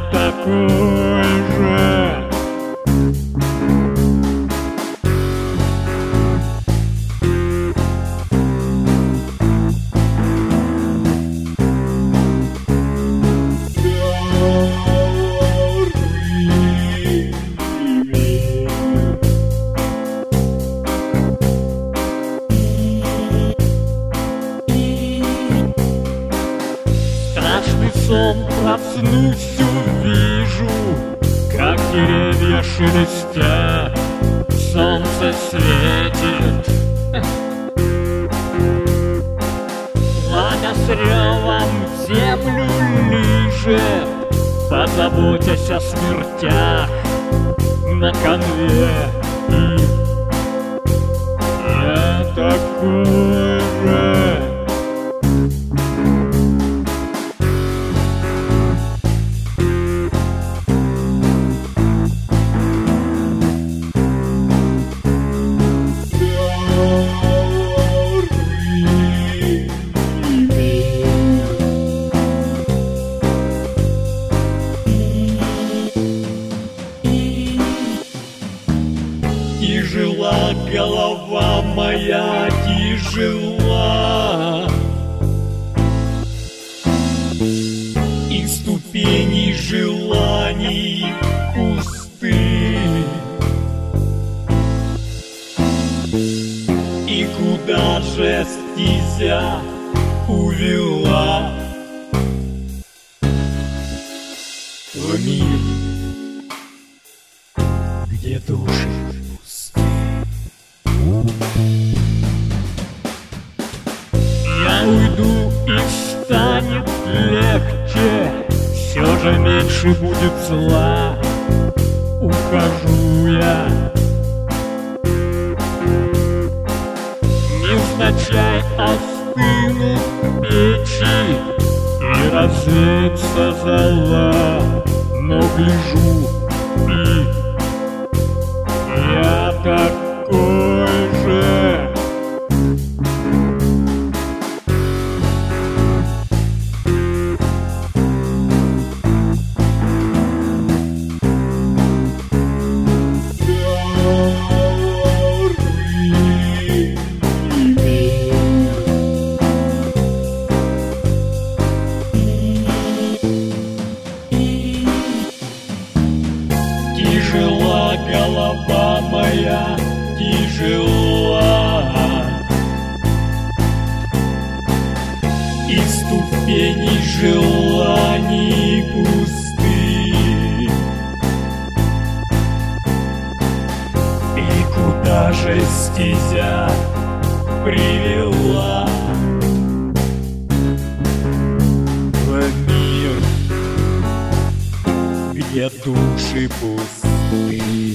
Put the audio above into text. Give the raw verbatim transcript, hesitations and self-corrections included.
такой же. Страшный сон, проснусь, увижу, как деревья шелестят, солнце светит. Пламя с ревом землю лижет, позаботясь о смертях на конве. И я такой же. Тяжела голова моя, тяжела, и ступени желаний пусты. И куда же стезя увела? В мир, где души пусты. Я уйду и станет легче, все же меньше будет зла. Ухожу я, невзначай остынут печи и развеется зола. Но гляжу, и я такой же. Тяжела голова моя, тяжела, и ступени желаний пусты. И куда же стезя привела? В мир, где души пусты.